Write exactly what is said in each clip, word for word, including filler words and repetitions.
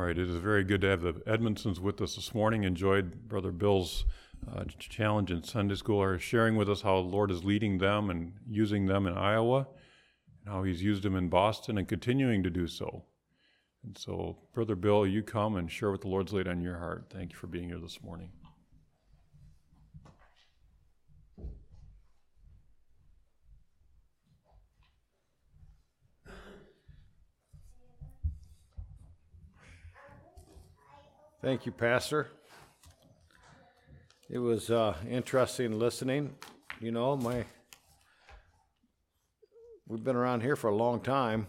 right, it is very good to have the Edmondsons with us this morning. Enjoyed Brother Bill's uh, challenge in Sunday school, or sharing with us how the Lord is leading them and using them in Iowa, and how He's used them in Boston and continuing to do so. And so, Brother Bill, you come and share what the Lord's laid on your heart. Thank you for being here this morning. Thank you, Pastor. It was uh, interesting listening. You know, my we've been around here for a long time.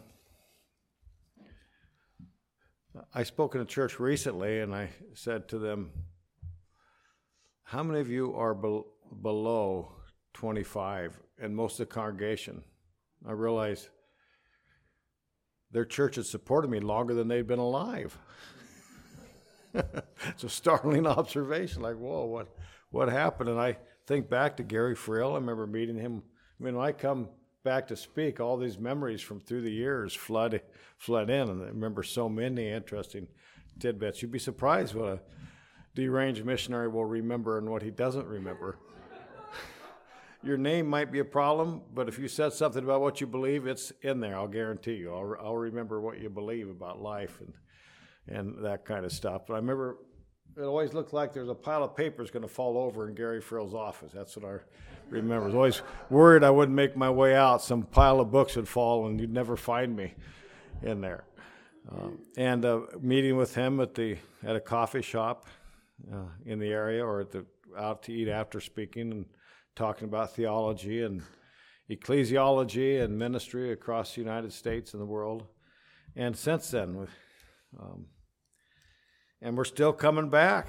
I spoke in a church recently, and I said to them, how many of you are be- below twenty-five? And most of the congregation. I realized their church had supported me longer than they'd been alive. It's a startling observation, like, whoa, what what happened? And I think back to Gary Frill. I remember meeting him. I mean, when I come back to speak, all these memories from through the years flood flood in, and I remember so many interesting tidbits. You'd be surprised what a deranged missionary will remember and what he doesn't remember. Your name might be a problem, but if you said something about what you believe, it's in there, I'll guarantee you. I'll, I'll remember what you believe about life and and that kind of stuff. But I remember it always looked like there's a pile of papers going to fall over in Gary Frill's office. That's what I remember. I was always worried I wouldn't make my way out. Some pile of books would fall and you'd never find me in there. Um, and uh, meeting with him at the at a coffee shop uh, in the area, or at the out to eat after speaking and talking about theology and ecclesiology and ministry across the United States and the world. And since then, um, and we're still coming back.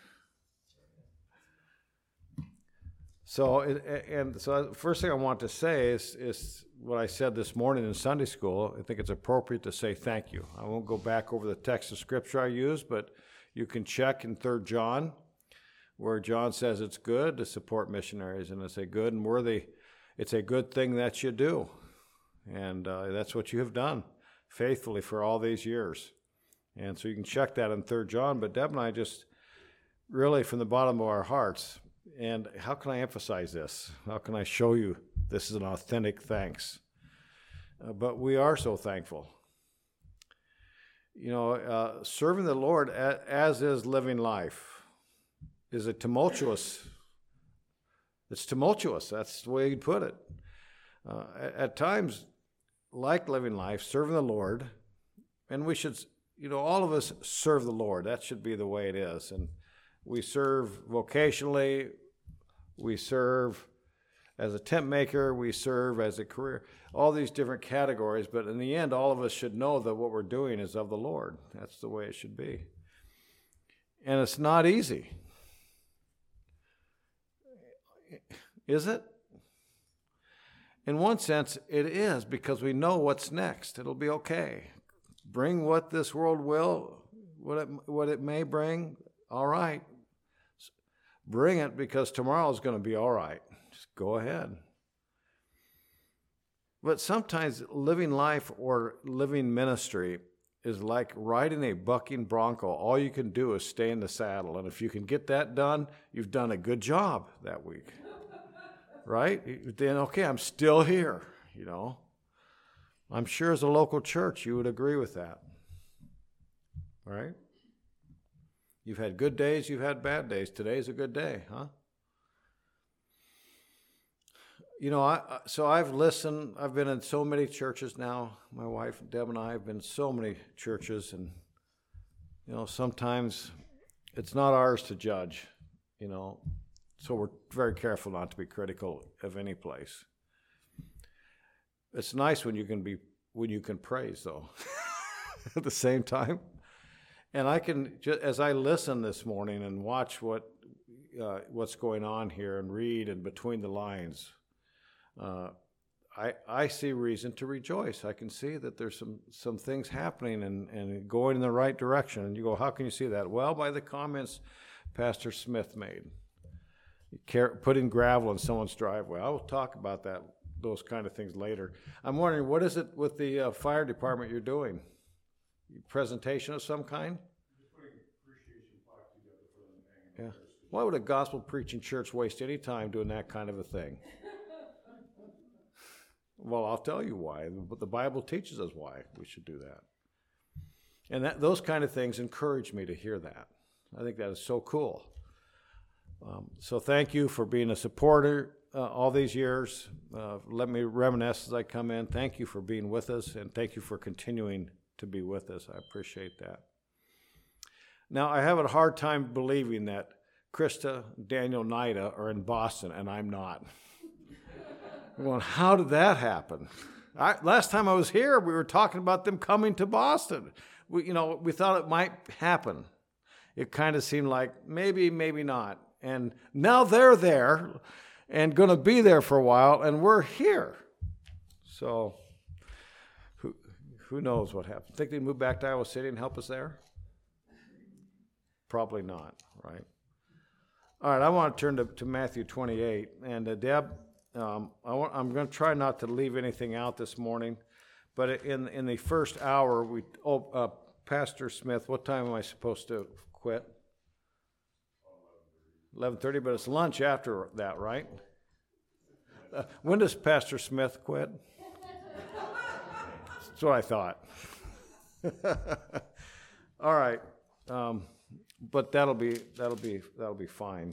So, it, and so the first thing I want to say is, is what I said this morning in Sunday school. I think it's appropriate to say thank you. I won't go back over the text of Scripture I used, but you can check in Third John, where John says it's good to support missionaries, and it's a good and worthy, it's a good thing that you do. And uh, that's what you have done faithfully for all these years. And so you can check that in Third John, but Deb and I just really from the bottom of our hearts, and how can I emphasize this? How can I show you this is an authentic thanks? Uh, but we are so thankful. You know, uh, serving the Lord a- as is living life is a tumultuous, it's tumultuous, that's the way you'd put it. Uh, at, at times, like living life, serving the Lord, and we should... You know, all of us serve the Lord. That should be the way it is. And we serve vocationally. We serve as a tent maker. We serve as a career. All these different categories. But in the end, all of us should know that what we're doing is of the Lord. That's the way it should be. And it's not easy. Is it? In one sense, it is, because we know what's next. It'll be okay. Bring what this world will, what it, what it may bring, all right. Bring it, because tomorrow's going to be all right. Just go ahead. But sometimes living life or living ministry is like riding a bucking bronco. All you can do is stay in the saddle. And if you can get that done, you've done a good job that week. Right? Then, okay, I'm still here, you know. I'm sure as a local church you would agree with that, right? You've had good days, you've had bad days. Today's a good day, huh? You know, I, so I've listened. I've been in so many churches now. My wife, Deb, and I have been in so many churches, and, you know, sometimes it's not ours to judge, you know, so we're very careful not to be critical of any place. It's nice when you can be when you can praise, though, at the same time. And I can, as I listen this morning and watch what uh, what's going on here and read and between the lines, uh, I I see reason to rejoice. I can see that there's some some things happening and, and going in the right direction. And you go, how can you see that? Well, by the comments Pastor Smith made, putting gravel in someone's driveway. I will talk about that. Those kind of things later. I'm wondering, what is it with the uh, fire department you're doing? Presentation of some kind? Yeah. Why would a gospel preaching church waste any time doing that kind of a thing? Well, I'll tell you why. But the Bible teaches us why we should do that. And that, those kind of things encourage me to hear that. I think that is so cool. Um, so thank you for being a supporter uh, all these years. Uh, let me reminisce as I come in. Thank you for being with us, and thank you for continuing to be with us. I appreciate that. Now, I have a hard time believing that Krista, Daniel, Nida are in Boston, and I'm not. I'm going, how did that happen? I, last time I was here, we were talking about them coming to Boston. We, you know, we thought it might happen. It kind of seemed like maybe, maybe not. And now they're there and going to be there for a while, and we're here. So who who knows what happened? Think they'd move back to Iowa City and help us there? Probably not, right? All right, I want to turn to, to Matthew twenty-eight. And uh, Deb, um, I want, I'm going to try not to leave anything out this morning. But in in the first hour, we oh, uh, Pastor Smith, what time am I supposed to quit? eleven thirty, but it's lunch after that, right? Uh, when does Pastor Smith quit? That's what I thought. All right, um, but that'll be that'll be that'll be fine.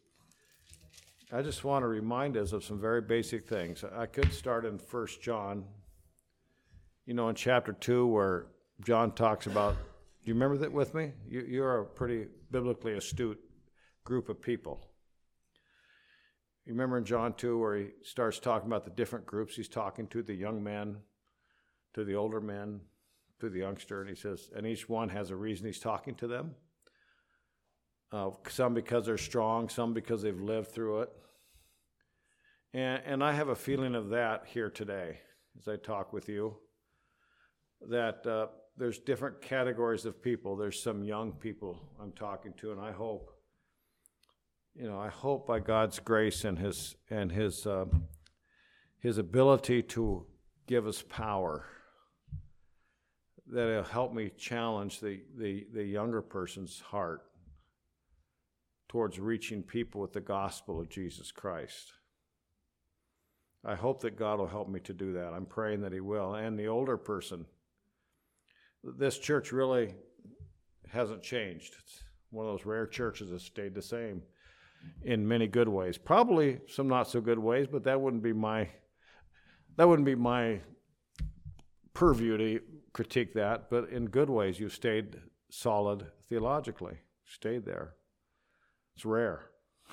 I just want to remind us of some very basic things. I could start in First John. You know, in chapter two, where John talks about. Do you remember that with me? You, you're a pretty biblically astute group of people. You remember in John two where he starts talking about the different groups he's talking to, the young men, to the older men, to the youngster, and he says, and each one has a reason he's talking to them. Uh, some because they're strong, some because they've lived through it. And, and I have a feeling of that here today as I talk with you, that uh, there's different categories of people. There's some young people I'm talking to, and I hope You know, I hope by God's grace and His and His uh, His ability to give us power, that it'll help me challenge the, the, the younger person's heart towards reaching people with the gospel of Jesus Christ. I hope that God will help me to do that. I'm praying that He will. And the older person, this church really hasn't changed. It's one of those rare churches that stayed the same in many good ways. Probably some not so good ways, but that wouldn't be my that wouldn't be my purview to critique that. But in good ways, you stayed solid theologically. Stayed there. It's rare.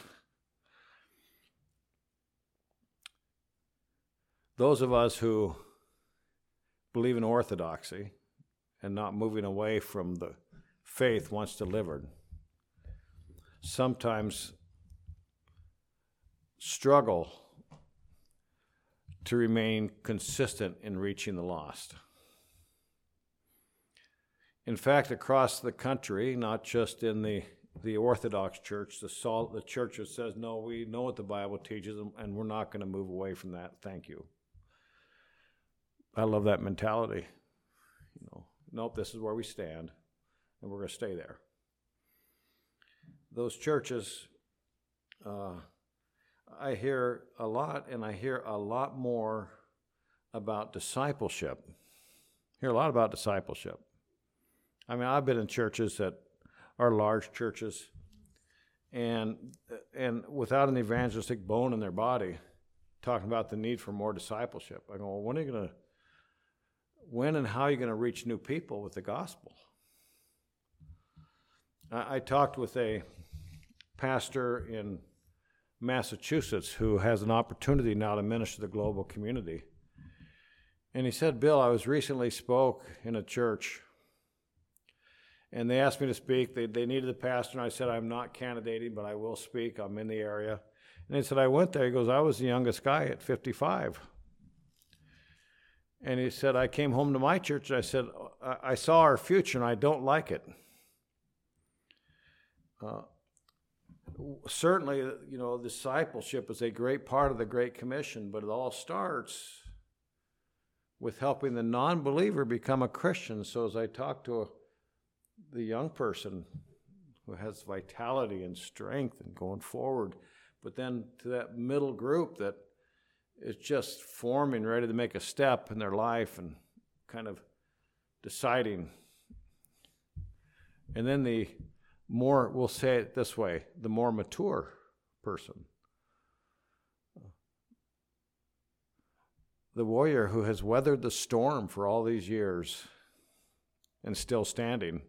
Those of us who believe in orthodoxy and not moving away from the faith once delivered sometimes struggle to remain consistent in reaching the lost. In fact, across the country, not just in the, the Orthodox Church, the, sol- the church that says, no, we know what the Bible teaches, and we're not going to move away from that. Thank you. I love that mentality. You know, nope, this is where we stand, and we're going to stay there. Those churches, uh, I hear a lot, and I hear a lot more about discipleship. I hear a lot about discipleship. I mean, I've been in churches that are large churches, and and without an evangelistic bone in their body, talking about the need for more discipleship. I go, well, when are you going to, when and how are you going to reach new people with the gospel? I, I talked with a pastor in Massachusetts who has an opportunity now to minister to the global community. And he said, Bill, I was recently spoke in a church, and they asked me to speak. They, they needed a pastor, and I said, I'm not candidating, but I will speak. I'm in the area. And he said, I went there. He goes, I was the youngest guy at fifty-five. And he said, I came home to my church, and I said, I, I saw our future, and I don't like it. Uh, certainly, you know, discipleship is a great part of the Great Commission, but it all starts with helping the non-believer become a Christian. So as I talk to a, the young person who has vitality and strength and going forward. But then to that middle group that is just forming, ready to make a step in their life and kind of deciding. And then the more, we'll say it this way, the more mature person. The warrior who has weathered the storm for all these years and still standing.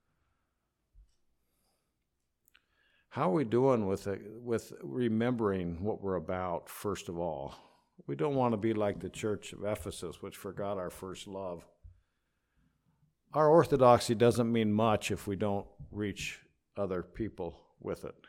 How are we doing with it, with remembering what we're about, first of all? We don't want to be like the church of Ephesus, which forgot our first love. Our orthodoxy doesn't mean much if we don't reach other people with it.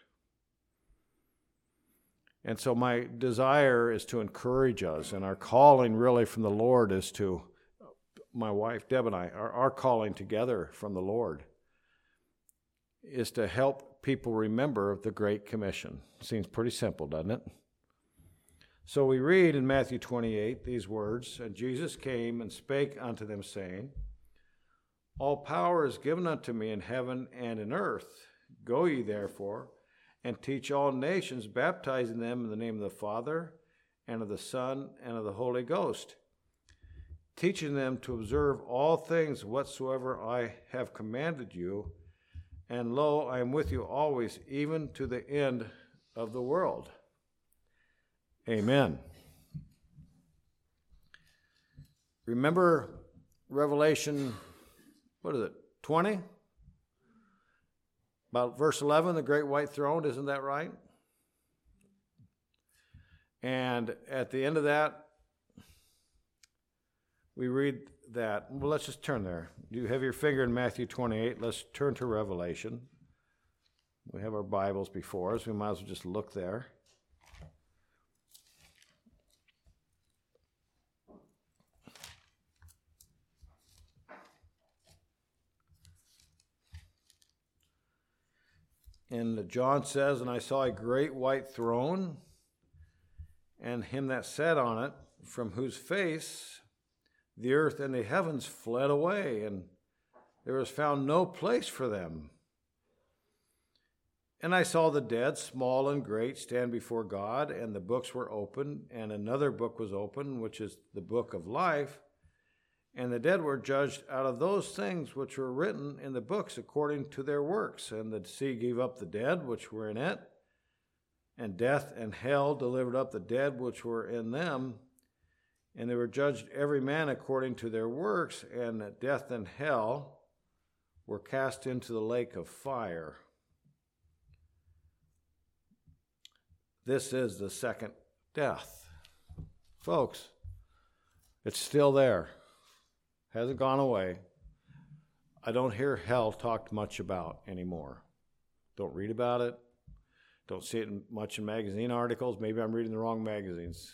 And so my desire is to encourage us, and our calling really from the Lord is to, my wife Deb and I, our, our calling together from the Lord is to help people remember the Great Commission. Seems pretty simple, doesn't it? So we read in Matthew twenty-eight these words, "And Jesus came and spake unto them, saying, All power is given unto me in heaven and in earth. Go ye therefore, and teach all nations, baptizing them in the name of the Father, and of the Son, and of the Holy Ghost, teaching them to observe all things whatsoever I have commanded you. And lo, I am with you always, even to the end of the world." Amen. Remember Revelation, what is it, twenty? About verse eleven, the great white throne, isn't that right? And at the end of that, we read that. Well, let's just turn there. You have your finger in Matthew twenty-eight. Let's turn to Revelation. We have our Bibles before us. We might as well just look there. And John says, "And I saw a great white throne, and him that sat on it, from whose face the earth and the heavens fled away, and there was found no place for them. And I saw the dead, small and great, stand before God, and the books were opened, and another book was opened, which is the book of life. And the dead were judged out of those things which were written in the books according to their works. And the sea gave up the dead which were in it, and death and hell delivered up the dead which were in them. And they were judged every man according to their works, and death and hell were cast into the lake of fire. This is the second death. Folks, it's still there. Hasn't gone away. I don't hear hell talked much about anymore. Don't read about it. Don't see it much in magazine articles. Maybe I'm reading the wrong magazines.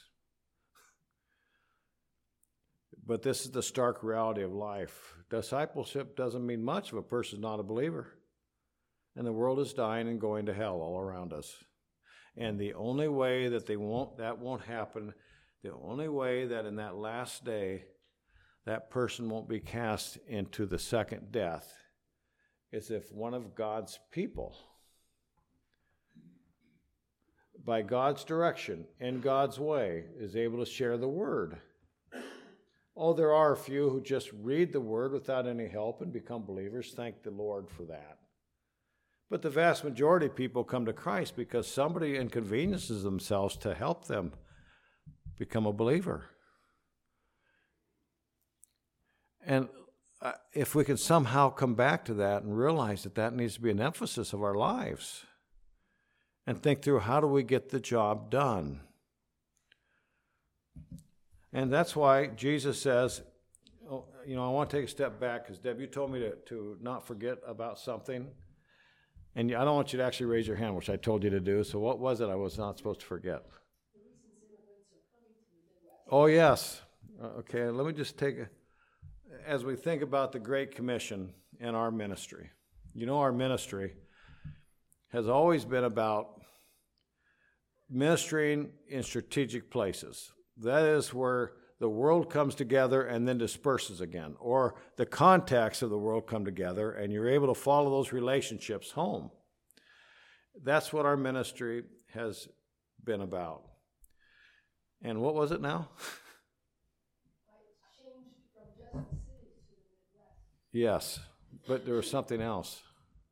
But this is the stark reality of life. Discipleship doesn't mean much if a person's not a believer. And the world is dying and going to hell all around us. And the only way that they won't, that won't happen, the only way that in that last day that person won't be cast into the second death is if one of God's people, by God's direction, in God's way, is able to share the word. Oh, there are a few who just read the word without any help and become believers. Thank the Lord for that. But the vast majority of people come to Christ because somebody inconveniences themselves to help them become a believer. And uh, if we can somehow come back to that and realize that that needs to be an emphasis of our lives and think through how do we get the job done. And that's why Jesus says, oh, you know, I want to take a step back because, Deb, you told me to, to not forget about something. And I don't want you to actually raise your hand, which I told you to do. So what was it I was not supposed to forget? Oh, yes. Okay, let me just take a, as we think about the Great Commission and our ministry. You know, our ministry has always been about ministering in strategic places. That is where the world comes together and then disperses again, or the contacts of the world come together and you're able to follow those relationships home. That's what our ministry has been about. And what was it now? Yes, but there was something else.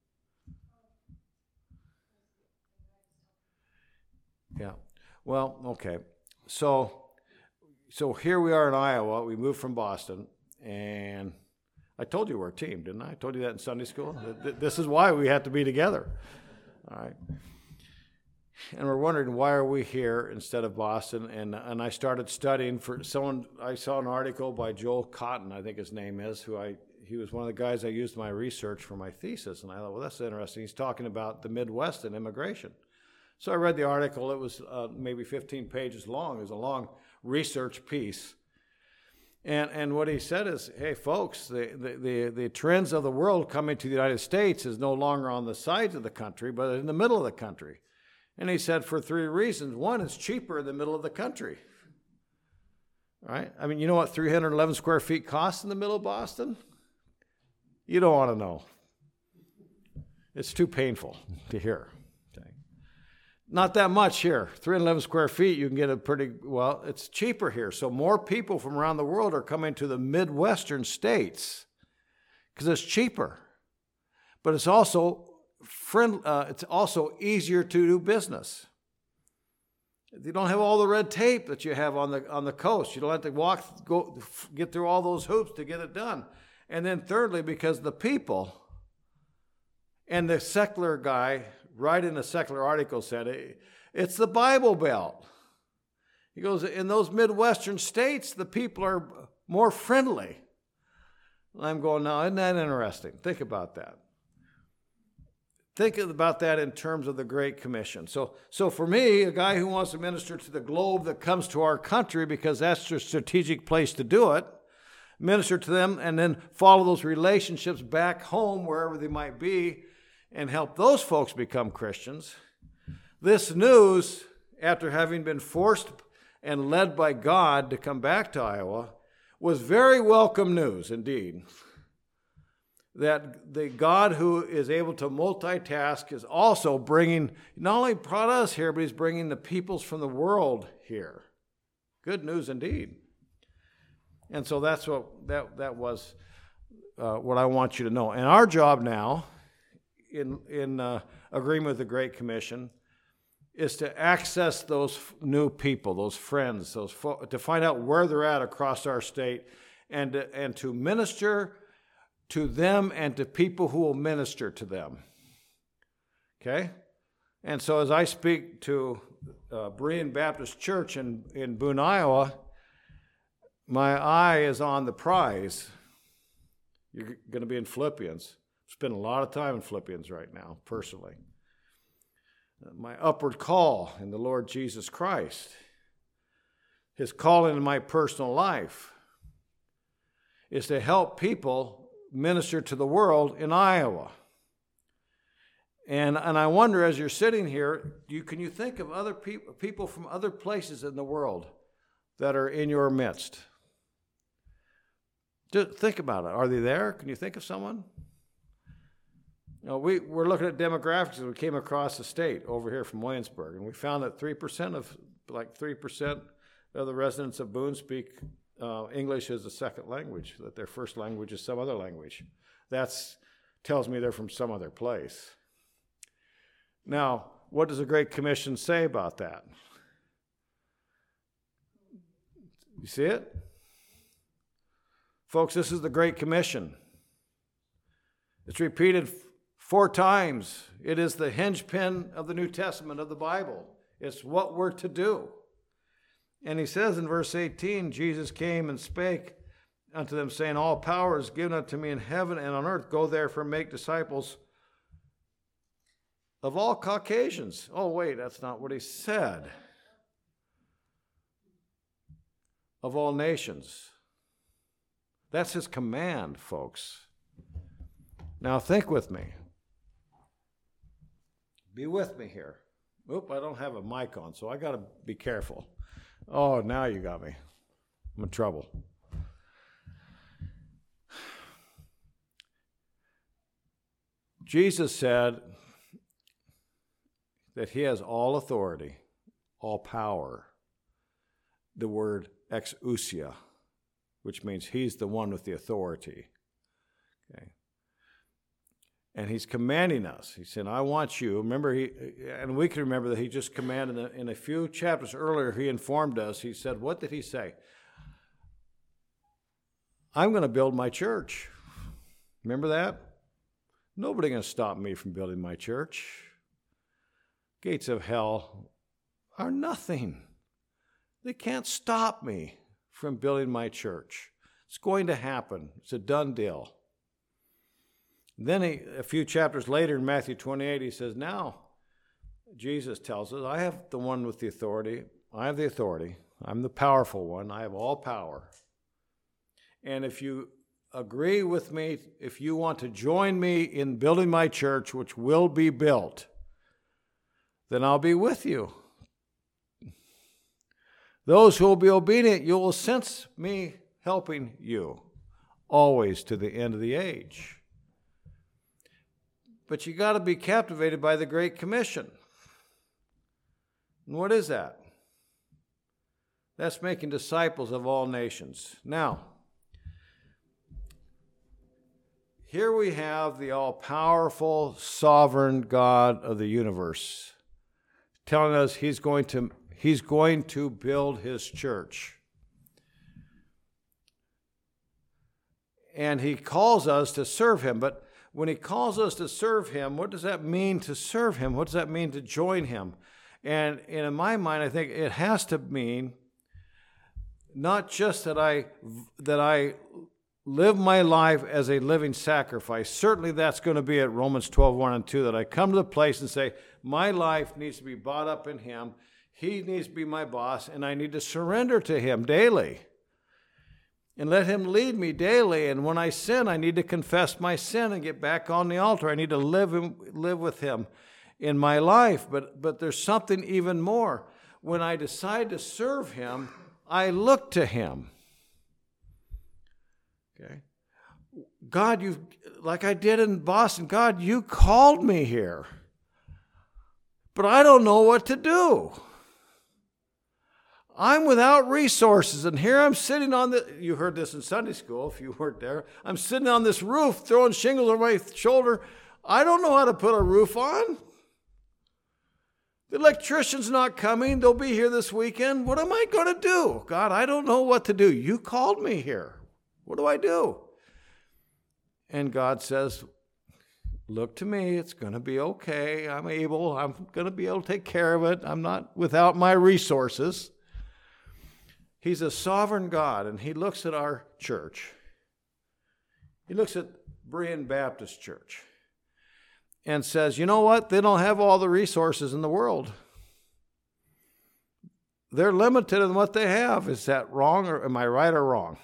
Yeah. Well, okay. So, so here we are in Iowa. We moved from Boston, and I told you we're a team, didn't I? I told you that in Sunday school. This is why we had to be together. All right. And we're wondering, why are we here instead of Boston? And and I started studying for someone. I saw an article by Joel Cotton, I think his name is, who I he was one of the guys I used in my research for my thesis. And I thought, well, that's interesting. He's talking about the Midwest and immigration. So I read the article. It was uh, maybe fifteen pages long. It was a long research piece. And and what he said is, hey, folks, the, the, the, the trends of the world coming to the United States is no longer on the sides of the country, but in the middle of the country. And he said for three reasons. One, it's cheaper in the middle of the country. All right? I mean, you know what three hundred eleven square feet costs in the middle of Boston? You don't want to know. It's too painful to hear. Okay. Not that much here. three hundred eleven square feet, you can get a pretty, well, it's cheaper here. So more people from around the world are coming to the Midwestern states because it's cheaper. But it's also friend, uh, it's also easier to do business. You don't have all the red tape that you have on the on the coast. You don't have to walk, go, get through all those hoops to get it done. And then thirdly, because the people, and the secular guy, writing a secular article said, it's the Bible Belt. He goes, in those Midwestern states, the people are more friendly. And I'm going, now, isn't that interesting? Think about that. Think about that in terms of the Great Commission. So, so for me, a guy who wants to minister to the globe that comes to our country because that's the strategic place to do it, minister to them and then follow those relationships back home, wherever they might be, and help those folks become Christians. This news, after having been forced and led by God to come back to Iowa, was very welcome news indeed. That the God who is able to multitask is also bringing, not only brought us here, but he's bringing the peoples from the world here. Good news indeed. And so that's what that that was uh, what I want you to know. And our job now, in in uh, agreement with the Great Commission, is to access those new people, those friends, those fo- to find out where they're at across our state, and to, and to minister to them and to people who will minister to them. Okay? And so as I speak to uh, Berean Baptist Church in, in Boone, Iowa, my eye is on the prize. You're going to be in Philippians. Spend a lot of time in Philippians right now, personally. My upward call in the Lord Jesus Christ. His calling in my personal life is to help people minister to the world in Iowa. And and I wonder, as you're sitting here, you, can you think of other people, people from other places in the world that are in your midst? Just think about it. Are they there? Can you think of someone? You know, we, we're looking at demographics, and we came across the state over here from Williamsburg, and we found that three percent of, like three percent of the residents of Boone speak Uh, English is a second language, that their first language is some other language. That tells me they're from some other place. Now, what does the Great Commission say about that? You see it? Folks, this is the Great Commission. It's repeated f- four times. It is the hinge-pin of the New Testament of the Bible. It's what we're to do. And he says in verse eighteen, Jesus came and spake unto them, saying, all power is given unto me in heaven and on earth. Go therefore and make disciples of all Caucasians. Oh, wait, that's not what he said. Of all nations. That's his command, folks. Now think with me. Be with me here. Oop, I don't have a mic on, so I got to be careful. Oh, now you got me. I'm in trouble. Jesus said, that he has all authority, all power. The word exousia, which means he's the one with the authority. Okay. And he's commanding us. He said, I want you. Remember, he, and we can remember that he just commanded in a few chapters earlier, he informed us. He said, what did he say? I'm going to build my church. Remember that? Nobody going to stop me from building my church. Gates of hell are nothing. They can't stop me from building my church. It's going to happen. It's a done deal. Then he, a few chapters later in Matthew twenty-eight, he says, now, Jesus tells us, I have the one with the authority. I have the authority. I'm the powerful one. I have all power. And if you agree with me, if you want to join me in building my church, which will be built, then I'll be with you. Those who will be obedient, you will sense me helping you, always to the end of the age. But you got to be captivated by the Great Commission. And what is that? That's making disciples of all nations. Now, here we have the all-powerful, sovereign God of the universe telling us he's going to, he's going to build his church. And he calls us to serve him. But when he calls us to serve him, what does that mean to serve him? What does that mean to join him? And, and in my mind, I think it has to mean not just that I that I live my life as a living sacrifice. Certainly that's going to be at Romans twelve, one and two, that I come to the place and say, my life needs to be bought up in him. He needs to be my boss, and I need to surrender to him daily. And let him lead me daily. And when I sin, I need to confess my sin and get back on the altar. I need to live live with him in my life. But, but there's something even more. When I decide to serve him, I look to him. Okay? God, you like I did in Boston, God, you called me here. But I don't know what to do. I'm without resources, and here I'm sitting on the, you heard this in Sunday school if you weren't there, I'm sitting on this roof throwing shingles over my shoulder. I don't know how to put a roof on. The electrician's not coming. They'll be here this weekend. What am I going to do? God, I don't know what to do. You called me here. What do I do? And God says, look to me. It's going to be okay. I'm able. I'm going to be able to take care of it. I'm not without my resources. He's a sovereign God, and he looks at our church. He looks at Berean Baptist Church and says, you know what? They don't have all the resources in the world. They're limited in what they have. Is that wrong, or am I right or wrong?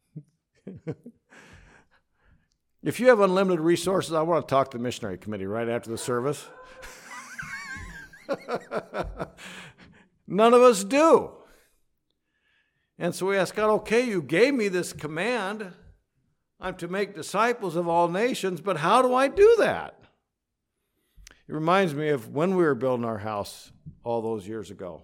If you have unlimited resources, I want to talk to the missionary committee right after the service. None of us do. And so we ask God, okay, you gave me this command. I'm to make disciples of all nations, but how do I do that? It reminds me of when we were building our house all those years ago.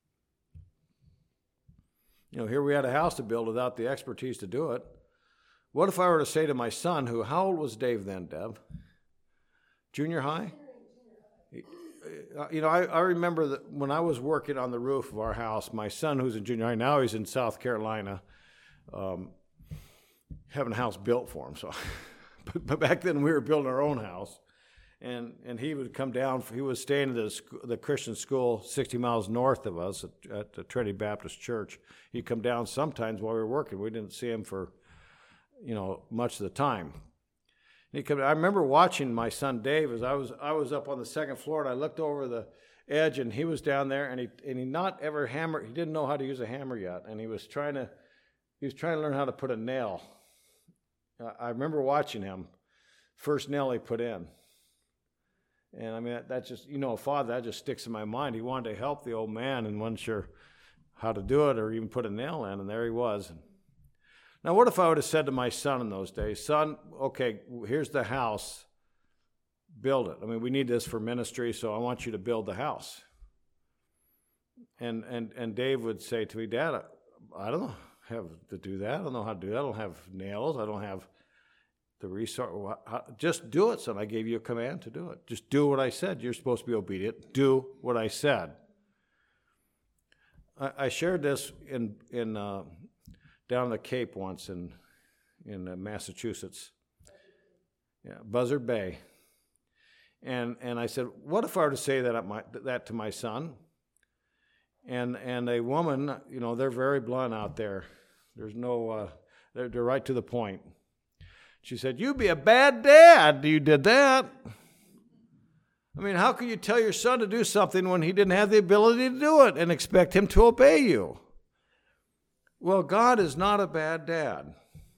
You know, here we had a house to build without the expertise to do it. What if I were to say to my son, who, how old was Dave then, Deb? Junior high? You know, I, I remember that when I was working on the roof of our house, my son, who's in junior high, now he's in South Carolina, um, having a house built for him. So, but, but back then we were building our own house, and and he would come down. He was staying at the, the Christian school sixty miles north of us at, at the Trinity Baptist Church. He'd come down sometimes while we were working. We didn't see him for, you know, much of the time. He come, I remember watching my son Dave as I was I was up on the second floor, and I looked over the edge, and he was down there, and he and he not ever hammer. He didn't know how to use a hammer yet, and he was trying to he was trying to learn how to put a nail. I remember watching him, first nail he put in, and I mean that, that just you know a father that just sticks in my mind. He wanted to help the old man and wasn't sure how to do it or even put a nail in, and there he was. Now, what if I would have said to my son in those days, son, okay, here's the house, build it. I mean, we need this for ministry, so I want you to build the house. And and and Dave would say to me, Dad, I don't know how to do that. I don't know how to do that. I don't have nails. I don't have the resource. Just do it, son. I gave you a command to do it. Just do what I said. You're supposed to be obedient. Do what I said. I, I shared this in in uh, down the Cape once in in uh, Massachusetts, yeah, Buzzard Bay, and and I said, what if I were to say that at my, that to my son? And and a woman, you know, they're very blunt out there. There's no, uh, they're, they're right to the point. She said, "You'd be a bad dad. You did that." I mean, how can you tell your son to do something when he didn't have the ability to do it and expect him to obey you? Well, God is not a bad dad.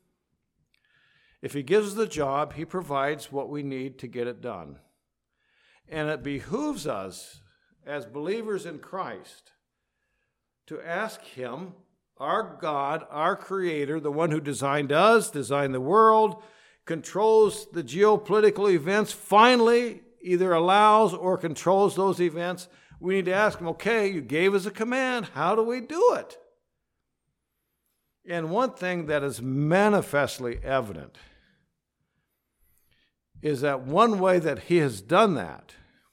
If he gives us the job, he provides what we need to get it done. And it behooves us as believers in Christ to ask him, our God, our Creator, the one who designed us, designed the world, controls the geopolitical events, finally either allows or controls those events. We need to ask him, okay, you gave us a command. How do we do it? And one thing that is manifestly evident is that one way that he has done that,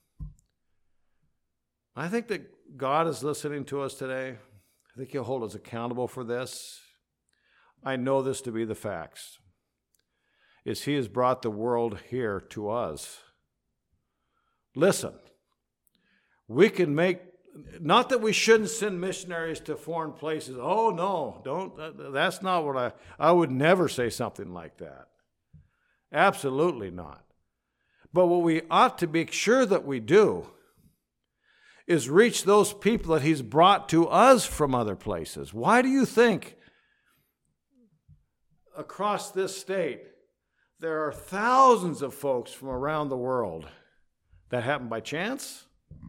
I think that God is listening to us today. I think he'll hold us accountable for this. I know this to be the facts, is he has brought the world here to us. Listen, we can make, not that we shouldn't send missionaries to foreign places. Oh, no, don't, that's not what I, I would never say something like that. Absolutely not. But what we ought to make sure that we do is reach those people that he's brought to us from other places. Why do you think across this state there are thousands of folks from around the world that happen by chance?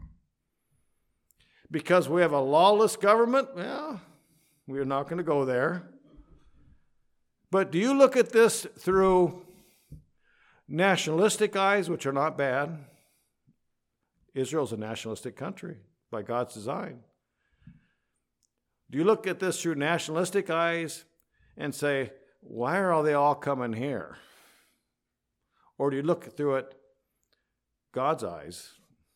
Because we have a lawless government? Well, we're not going to go there. But do you look at this through nationalistic eyes, which are not bad? Israel's a nationalistic country by God's design. Do you look at this through nationalistic eyes and say, why are they all coming here? Or do you look through it God's eyes?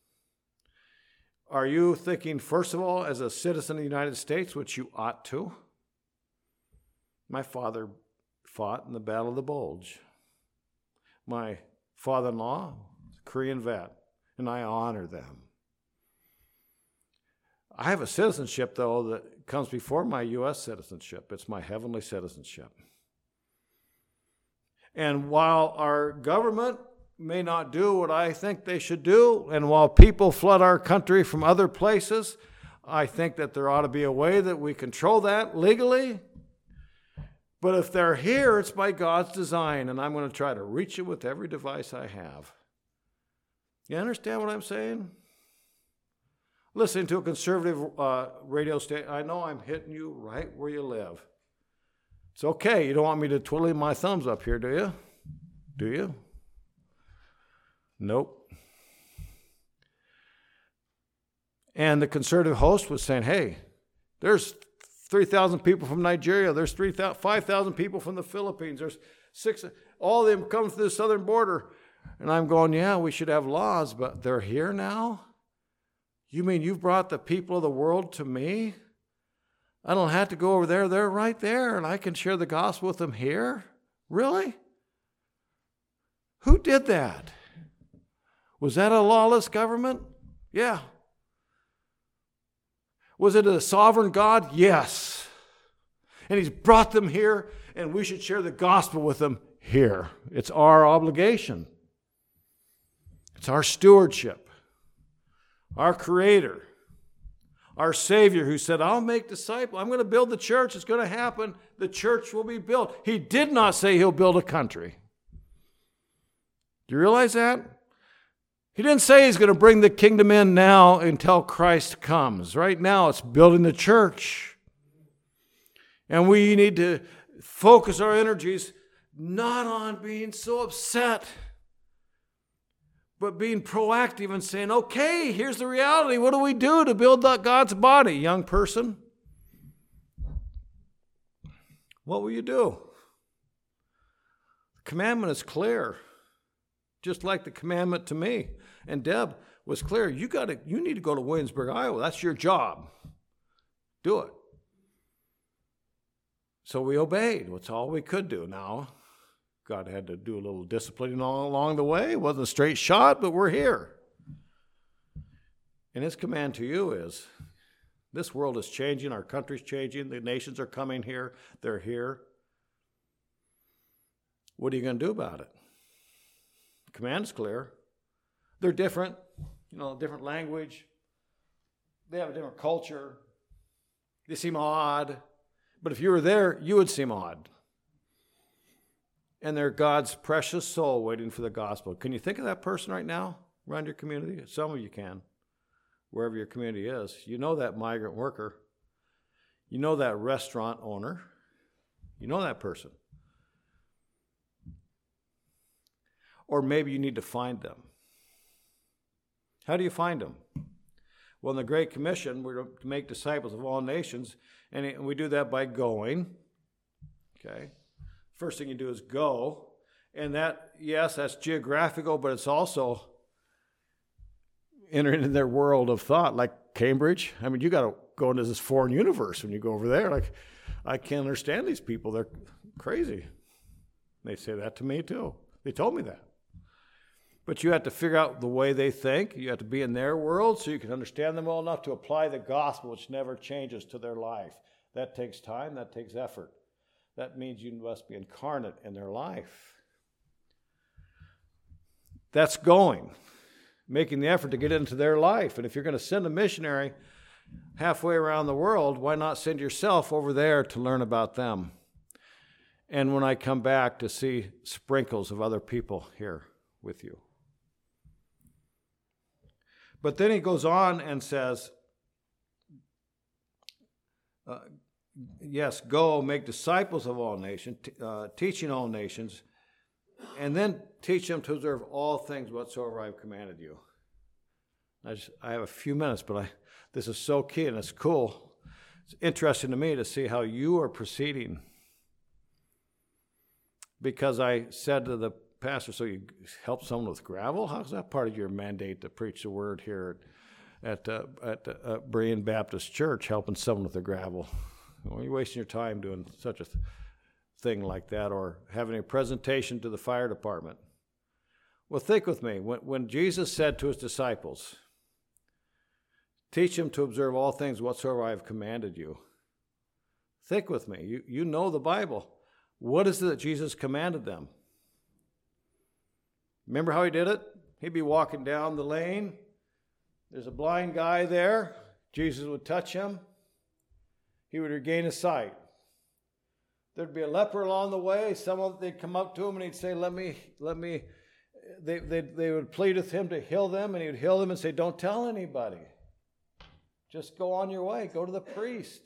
Are you thinking, first of all, as a citizen of the United States, which you ought to? My father fought in the Battle of the Bulge. My father-in-law, Korean vet, and I honor them. I have a citizenship, though, that comes before my U S citizenship. It's my heavenly citizenship. And while our government may not do what I think they should do, and while people flood our country from other places, I think that there ought to be a way that we control that legally. But if they're here, it's by God's design, and I'm going to try to reach it with every device I have. You understand what I'm saying? Listening to a conservative uh, radio station, I know I'm hitting you right where you live. It's okay. You don't want me to twiddle my thumbs up here, do you? Do you? Nope. And the conservative host was saying, hey, there's three thousand people from Nigeria. There's five thousand people from the Philippines. There's six, all of them come through the southern border. And I'm going, yeah, we should have laws, but they're here now? You mean you've brought the people of the world to me? I don't have to go over there. They're right there, and I can share the gospel with them here? Really? Who did that? Was that a lawless government? Yeah. Was it a sovereign God? Yes. And he's brought them here, and we should share the gospel with them here. It's our obligation. It's our stewardship. Our Creator, our Savior, who said, I'll make disciples. I'm going to build the church. It's going to happen. The church will be built. He did not say he'll build a country. Do you realize that? He didn't say he's going to bring the kingdom in now until Christ comes. Right now, it's building the church. And we need to focus our energies not on being so upset, but being proactive and saying, okay, here's the reality. What do we do to build up God's body, young person? What will you do? The commandment is clear, just like the commandment to me and Deb was clear. You got to, you need to go to Williamsburg, Iowa. That's your job. Do it. So we obeyed. That's all we could do. Now, God had to do a little disciplining all along the way. It wasn't a straight shot, but we're here. And his command to you is, this world is changing, our country's changing, the nations are coming here, they're here. What are you going to do about it? The command's clear. They're different, you know, different language. They have a different culture. They seem odd. But if you were there, you would seem odd. And they're God's precious soul waiting for the gospel. Can you think of that person right now around your community? Some of you can, wherever your community is. You know that migrant worker. You know that restaurant owner. You know that person. Or maybe you need to find them. How do you find them? Well, in the Great Commission, we're to make disciples of all nations, and we do that by going. Okay? First thing you do is go. And that, yes, that's geographical, but it's also entering into their world of thought, like Cambridge. I mean, you got to go into this foreign universe when you go over there. Like, I can't understand these people. They're crazy. They say that to me, too. They told me that. But you have to figure out the way they think. You have to be in their world so you can understand them well enough to apply the gospel, which never changes, to their life. That takes time. That takes effort. That means you must be incarnate in their life. That's going, making the effort to get into their life. And if you're going to send a missionary halfway around the world, why not send yourself over there to learn about them? And when I come back, to see sprinkles of other people here with you. But then he goes on and says, uh, yes, go make disciples of all nations, t- uh, teaching all nations, and then teach them to observe all things whatsoever I have commanded you. I, just, I have a few minutes, but I, this is so key and it's cool. It's interesting to me to see how you are proceeding. Because I said to the pastor, so you help someone with gravel? How's that part of your mandate to preach the word here at uh, at uh, Berean Baptist Church, helping someone with the gravel? Well, you're wasting your time doing such a th- thing like that, or having a presentation to the fire department. Well, think with me. When, when Jesus said to his disciples, teach them to observe all things whatsoever I have commanded you. Think with me. You, you know the Bible. What is it that Jesus commanded them? Remember how he did it? He'd be walking down the lane. There's a blind guy there. Jesus would touch him. He would regain his sight. There'd be a leper along the way. Someone, they'd come up to him and he'd say, let me, let me, they, they, they would plead with him to heal them, and he would heal them and say, don't tell anybody. Just go on your way. Go to the priest.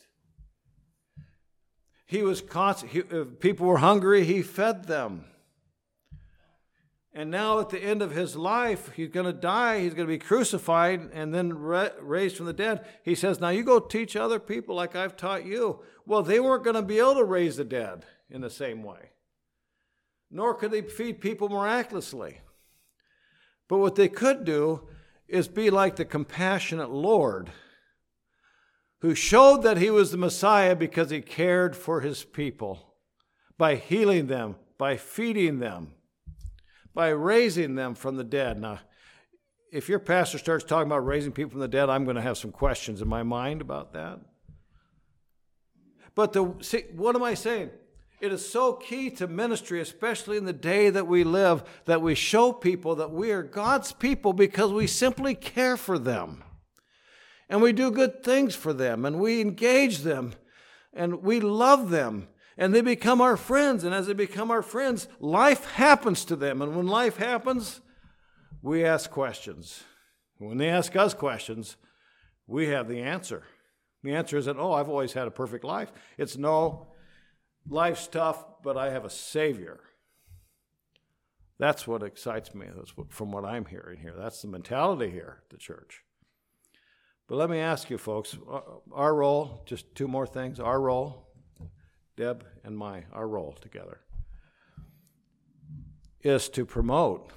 He was constant. He, if people were hungry, he fed them. And now at the end of his life, he's going to die, he's going to be crucified and then ra- raised from the dead. He says, now you go teach other people like I've taught you. Well, they weren't going to be able to raise the dead in the same way. Nor could they feed people miraculously. But what they could do is be like the compassionate Lord who showed that he was the Messiah because he cared for his people by healing them, by feeding them, by raising them from the dead. Now, if your pastor starts talking about raising people from the dead, I'm going to have some questions in my mind about that. But the, see, what am I saying? It is so key to ministry, especially in the day that we live, that we show people that we are God's people because we simply care for them. And we do good things for them, and we engage them, and we love them. And they become our friends. And as they become our friends, life happens to them. And when life happens, we ask questions. When they ask us questions, we have the answer. The answer isn't, oh, I've always had a perfect life. It's, no, life's tough, but I have a Savior. That's what excites me. That's what, from what I'm hearing here. That's the mentality here at the church. But let me ask you, folks, our role, just two more things, our role, Deb and my, our role together, is to promote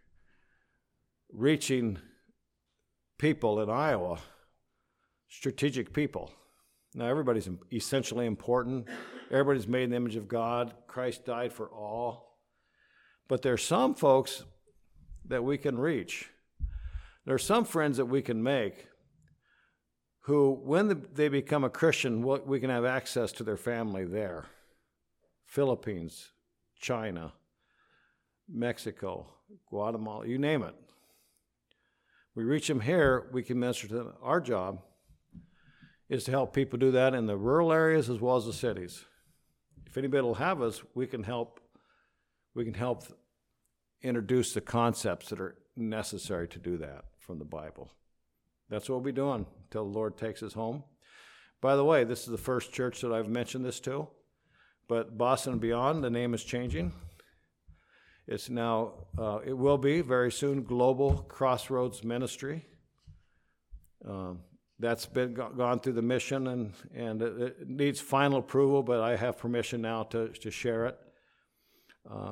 reaching people in Iowa, strategic people. Now, everybody's essentially important. Everybody's made in the image of God. Christ died for all. But there's some folks that we can reach. There are some friends that we can make who, when they become a Christian, we can have access to their family there. Philippines, China, Mexico, Guatemala, you name it. We reach them here, we can minister to them. Our job is to help people do that in the rural areas as well as the cities. If anybody will have us, we can help. We can help introduce the concepts that are necessary to do that from the Bible. That's what we'll be doing until the Lord takes us home. By the way, this is the first church that I've mentioned this to, but Boston and Beyond, the name is changing. It's now, uh, it will be very soon, Global Crossroads Ministry. Um, that's been go- gone through the mission, and, and it, it needs final approval, but I have permission now to, to share it. Uh,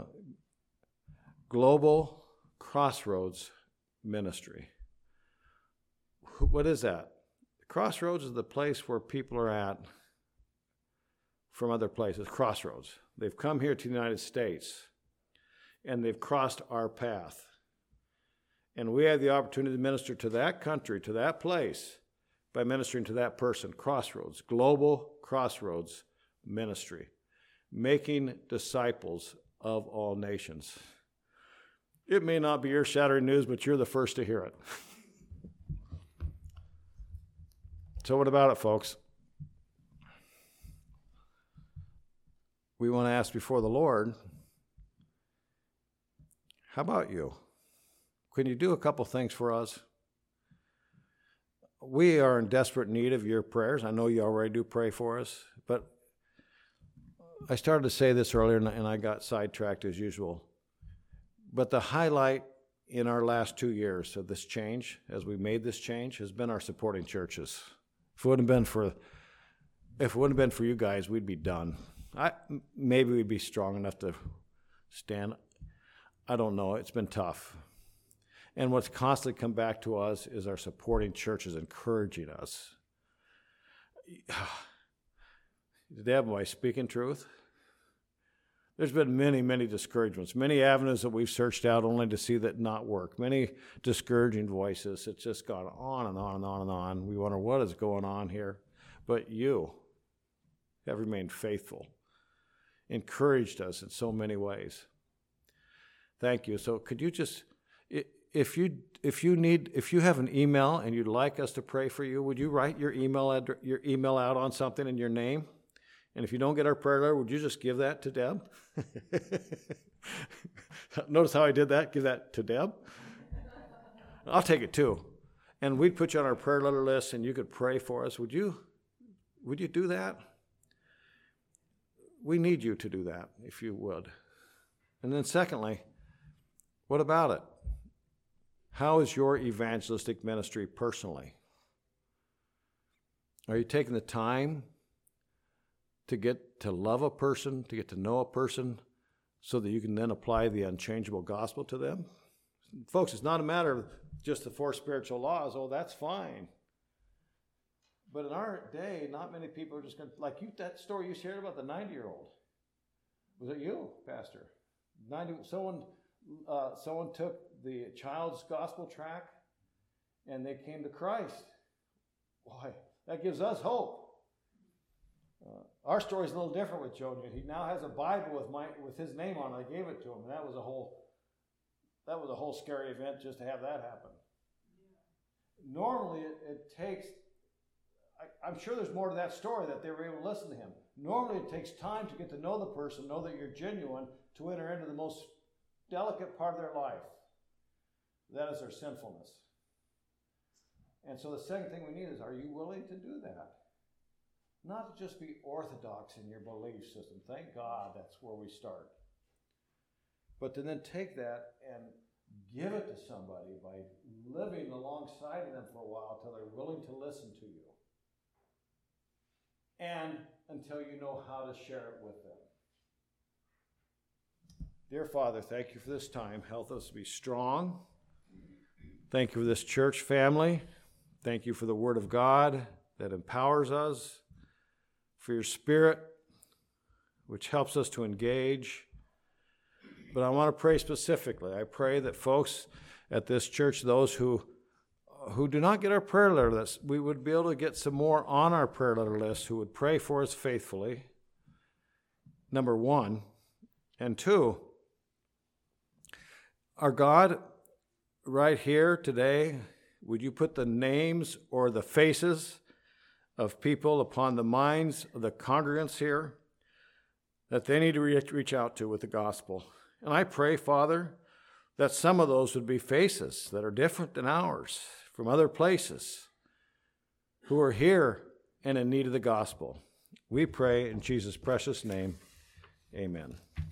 Global Crossroads Ministry. What is that? Crossroads is the place where people are at from other places. Crossroads. They've come here to the United States, and they've crossed our path. And we have the opportunity to minister to that country, to that place, by ministering to that person. Crossroads, Global Crossroads Ministry, making disciples of all nations. It may not be earth-shattering news, but you're the first to hear it. So what about it, folks? We want to ask before the Lord, how about you? Can you do a couple things for us? We are in desperate need of your prayers. I know you already do pray for us, but I started to say this earlier, and I got sidetracked as usual. But the highlight in our last two years of this change, as we made this change, has been our supporting churches. If it wouldn't have been for, if it wouldn't have been for you guys, we'd be done. I, maybe we'd be strong enough to stand. I don't know. It's been tough. And what's constantly come back to us is our supporting churches encouraging us. Deb, am I speaking truth? There's been many, many discouragements, many avenues that we've searched out only to see that not work, many discouraging voices. It's just gone on and on and on and on. We wonder what is going on here. But you have remained faithful, encouraged us in so many ways. Thank you. So could you just, if you if you need, if you have an email and you'd like us to pray for you, would you write your email address, your email out on something in your name? And if you don't get our prayer letter, would you just give that to Deb? Notice how I did that? Give that to Deb? I'll take it too. And we'd put you on our prayer letter list and you could pray for us. Would you, would you do that? We need you to do that, if you would. And then secondly, what about it? How is your evangelistic ministry personally? Are you taking the time to get to love a person, to get to know a person, so that you can then apply the unchangeable gospel to them? Folks, it's not a matter of just the four spiritual laws. Oh, that's fine. But in our day, not many people are just going to, like you, that story you shared about the ninety-year-old. Was it you, Pastor? ninety, someone, uh, someone took the child's gospel tract and they came to Christ. Boy, that gives us hope. Uh, our story's a little different with Joe. He now has a Bible with my with his name on it. I gave it to him, and that was a whole that was a whole scary event just to have that happen. Yeah. Normally, it, it takes. I, I'm sure there's more to that story that they were able to listen to him. Normally, it takes time to get to know the person, know that you're genuine, to enter into the most delicate part of their life. That is their sinfulness. And so the second thing we need is, are you willing to do that? Not to just be orthodox in your belief system. Thank God that's where we start. but to then take that and give it to somebody by living alongside of them for a while till they're willing to listen to you. And until you know how to share it with them. Dear Father, thank you for this time. Help us to be strong. Thank you for this church family. Thank you for the Word of God that empowers us, for your Spirit, which helps us to engage. But I want to pray specifically. I pray that folks at this church, those who who do not get our prayer letter list, we would be able to get some more on our prayer letter list who would pray for us faithfully, number one. And two, our God, right here today, would you put the names or the faces of people upon the minds of the congregants here that they need to reach, reach out to with the gospel? And I pray, Father, that some of those would be faces that are different than ours, from other places, who are here and in need of the gospel. We pray in Jesus' precious name, amen.